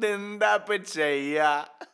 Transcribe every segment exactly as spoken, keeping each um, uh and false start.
എന്താ ചെയ്യാ?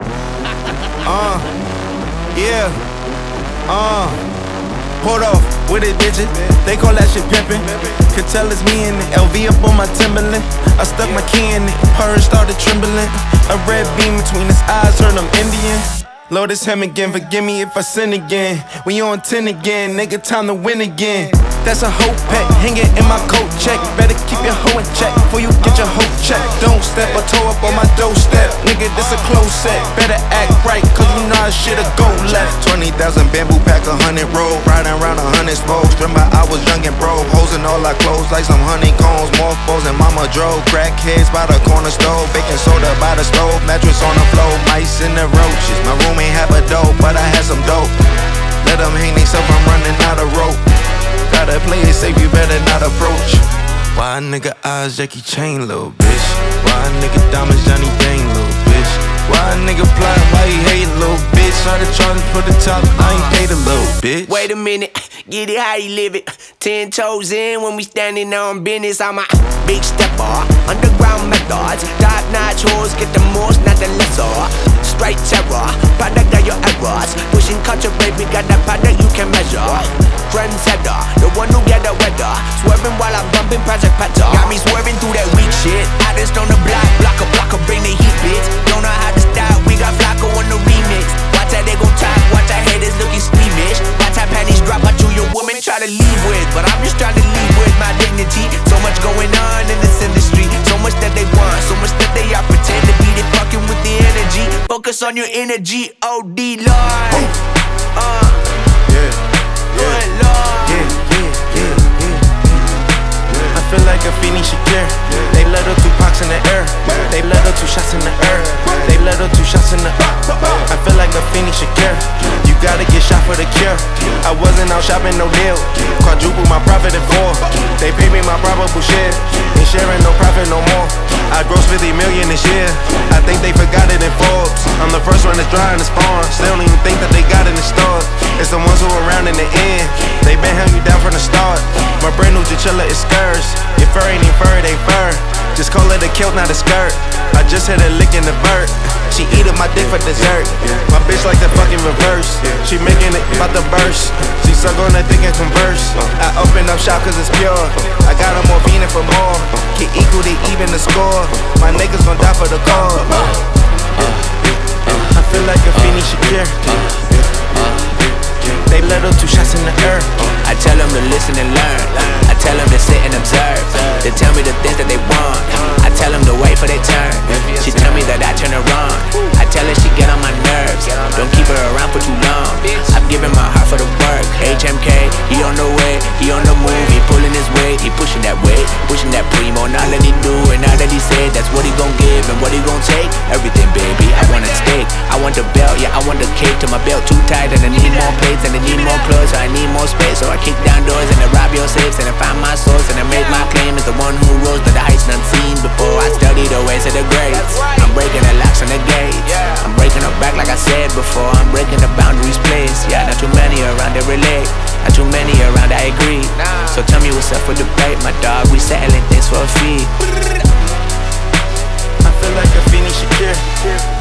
Uh, yeah, uh, pulled off with it, bitches. They call that shit pimpin'. Could tell it's me in it. L V up on my Timberland. I stuck my key in it. Purse started trembling. A red beam between his eyes, heard I'm Indian. Lord, it's him again. Forgive me if I sin again. We on ten again, nigga. Time to win again. That's a hoe pet, hanging in my coat check. Better keep your hoe in check before you get your hoe check. Don't step or toe up on my doorstep, nigga. This a close set. Better act right, cause you know how shit'll go left. Twenty thousand bamboo pack, a hundred roll, riding around a hundred spokes. Remember I was young and broke, hoes in all our clothes like some honeycombs, mothballs and mama drove. Crackheads by the corner stove, baking soda by the stove, mattress on the floor, mice in the roaches. My room ain't have a dope, but I had some dope. Let them hang themselves, I'm running out of rope. Gotta play it safe, you better not approach. Why a nigga eyes Jackie Chain, little bitch? Why a nigga diamonds Johnny Dang, little bitch? Why a nigga plotting, why he hate, little bitch? Try to charge for the top, I ain't paid a little bitch. Wait a minute, get it how you live it. Ten toes in when we standing on business. I'm a big stepper, underground methods. Top notch hoes get the most, not the lesser. Straight terror, product of your errors. Pushing culture, baby, got that product you can measure. Trendsetter, the one who get the weather. Swerving while I'm bumping Project Petter. Got me swerving through that weak shit. Hottest on the block, blocker, blocker, bring the heat, bitch. Don't know how to style, we got Flacco on the remix. Watch how they gon' talk, watch how haters looking squeamish. Watch how panties drop, watch who your woman try to leave with. But I'm just trying to leave with my dignity. So much going on in this industry. So much that they want, so much that they are pretend to be. They fucking with the energy. Focus on your energy, O D Lord. Uh, yeah, yeah, yeah, yeah, yeah, yeah. I feel like a Feeny Shakir. They let her two pox in the air. They let her two shots in the air. They let her two shots in the air. I feel like a Feeny Shakir. You gotta get shot for the cure. I wasn't out shopping, no deal. Quadruple my profit in four. They pay me my probable share. Ain't sharing no profit no more. I gross fifty million this year. I think they forgot it in Forbes. I'm the first one that's dry in the spawns. They don't even think that they got it in store. It's the ones who are around in the end. They been held you down from the start. My brand new chinchilla is skirts. Your fur ain't even fur, it ain't fur. Just call it a kilt, not a skirt. I just hit a lick in the vert. She eatin' my dick for dessert. My bitch like the fucking reverse. She making it about to burst. She suck on that dick and converse. I open up shop cause it's pure. I got her more fiendin' for more. Get equal to even the score. My niggas gon' die for the cause. I feel like a Feeny Shakir. They let her two shots in the air. I tell them to listen and learn. I tell them to sit and observe. They tell me the things that they want. I tell them to wait for their turn. She tell me that I turn her on. I tell her she get on my nerves. Don't keep her around for too long. I'm giving my heart for the work. H M K, he on the way, he on the move. He pulling his weight, he pushing that weight, pushing that primo. Now that he do and now that he said, that's what he gon' give and what he gon' take. Everything, baby, I want a steak. I want the belt, yeah, I want the cake. To my belt too tight and I need more plates and I need more clothes, so I need more space. So I kick down doors and I rob your safes and I find my source and I make my claim as the one who rose to the heights unseen before. I study the ways of the greats. I'm breaking the locks on the gates. I'm breaking her back like I said before. I'm breaking the boundaries placed. Yeah, not too many around that relate. Not too many around I agree. So tell me what's up for debate, my dog. We settling things for a fee. I feel like a Feeny Shakir.